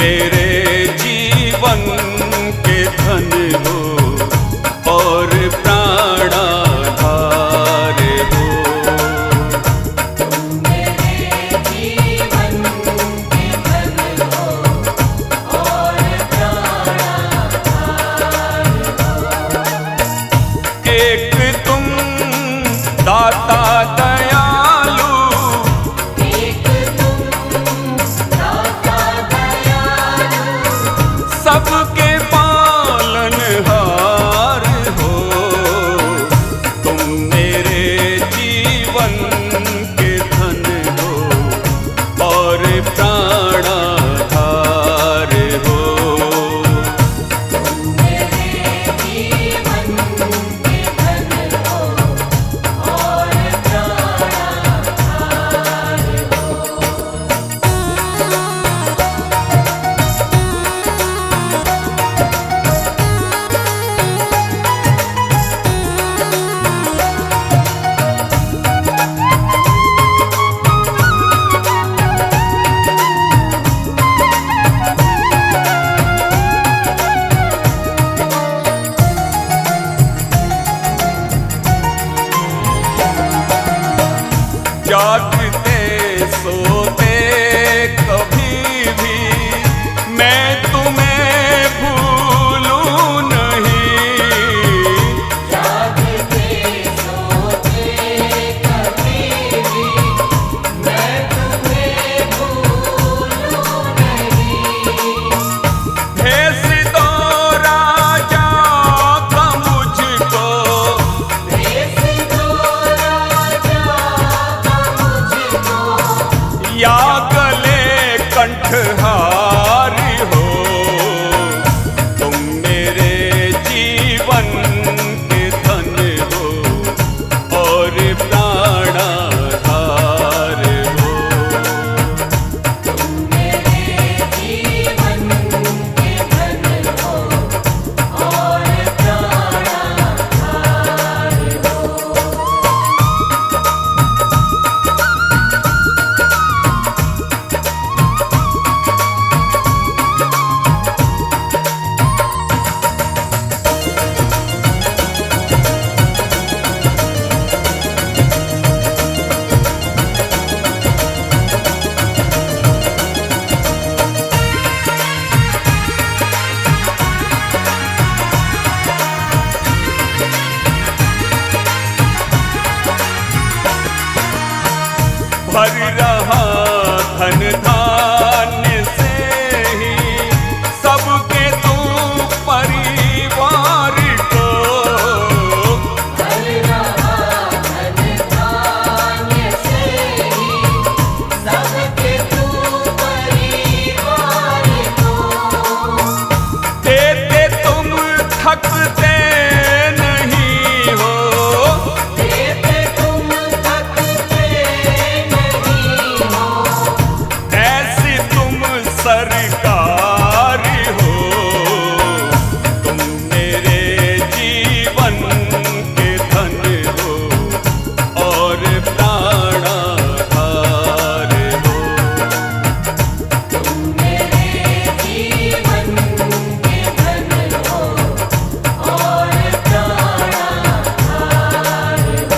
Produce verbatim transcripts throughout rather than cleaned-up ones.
मेरे जीवन के धन हो और प्राणाधार हो। तुम मेरे जीवन के धन हो और प्राणाधार हो। एक तुम दाता दयालु, एक तुम दाता दयालु, सबके पालनहार हो। तुम मेरे जीवन के धन हो और प्राणाधार हो। तुम मेरे जीवन के धन हो और प्राणाधार हो। जागते सोते कभी भी मैं तुम्हें भूलूं नहीं। जागते सोते कभी भी मैं तुम्हें भूलूं नहीं। भेज दो राजा का मुझको, भेज दो राजा का मुझको, या गले कंठहारी हो। तुम मेरे जीवन के धन हो और प्राणाधार हो। तुम मेरे जीवन के धन हो और प्राणाधार हो। भर रहा धन धान्य से ही सबके तू परिवार को। हर रहा धन धान्य से ही सबके तू परिवार को। देते तुम थकते नहीं हो, देते तुम थकते नहीं हो। ऐसी तुम सरकार हो। तुम मेरे जीवन के धन हो और प्राणाधार हो। तुम मेरे जीवन के धन हो और प्राणाधार हो।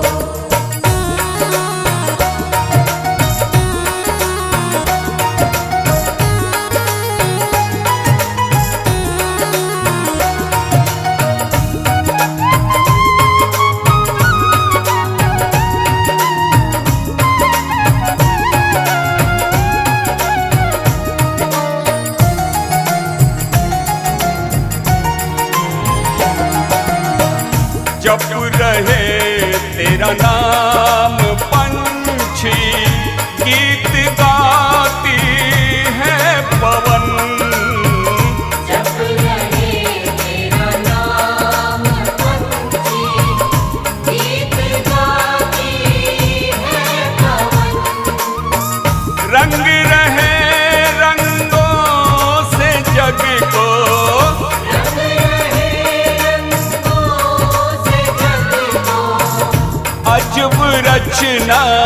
जब रहे तेरा नाम पंछी, गीत गाती है पवन। जब रहे तेरा नाम पंछी, गीत गाती है पवन। रंग रहे रंगों से जग को, रंग रहे रंगों से जग को। अजब रचना